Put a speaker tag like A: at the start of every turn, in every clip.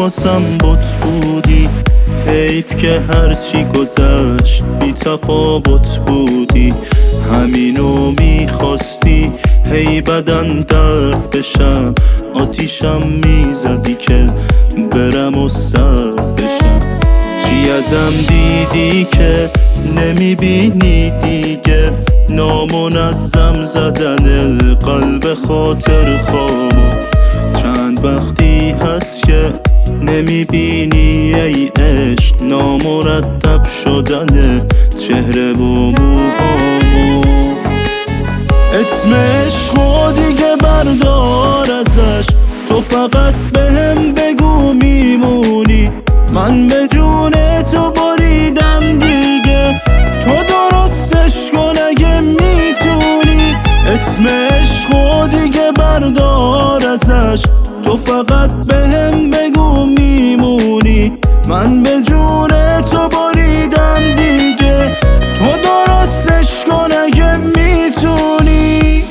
A: واسم بت بودی، حیف که هرچی گذشت بی تفاوت بودی. همینو میخواستی هی بدن درد بشم، آتیشم میزدی که برم و سرد بشم. چی ازم دیدی که نمیبینی دیگه؟ نامنظم زدن قلب خاطر خوابو. چند وقتی هست که نمیبینی ای عشق، نامرتب شدن چهره و موهامو. اسم عشقو دیگه بردار ازش، تو فقط بهم بگو میمونی. من به جون تو بریدم دیگه، تو درستش کن اگه میتونی. اسم عشقو دیگه بردار ازش، تو فقط بهم بگو میمونی. من به جون تو بریدم دیگه، تو درستش کن اگه میتونی.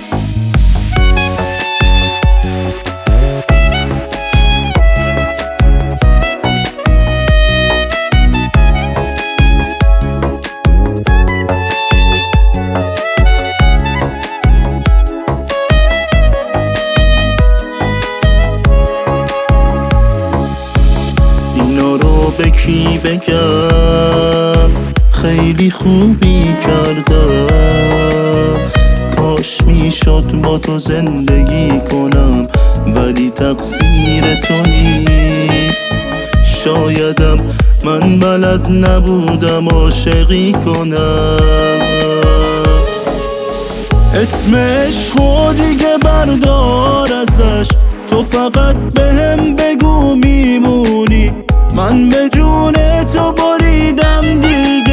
A: به کی بگم خیلی خوبی کردم، کاش میشد با تو زندگی کنم، ولی تقصیر تو نیست. شایدم من بلد نبودم عاشقی کنم. اسم عشقو دیگه بردار ازش، تو فقط بهم بگو میمونی. من به جون تو بریدم دیگه،